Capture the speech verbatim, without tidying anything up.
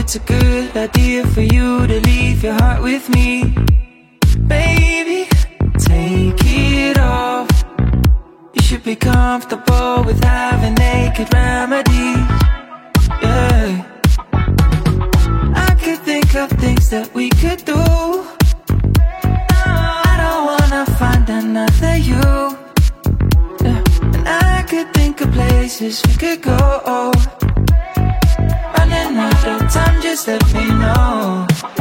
it's a good idea for you to leave your heart with me. Baby, take it off. You should be comfortable with having naked remedies. Yeah, I could think of things that we could do. I don't wanna find another you. Yeah. And I could think of places we could go. Running out of time, just let me know.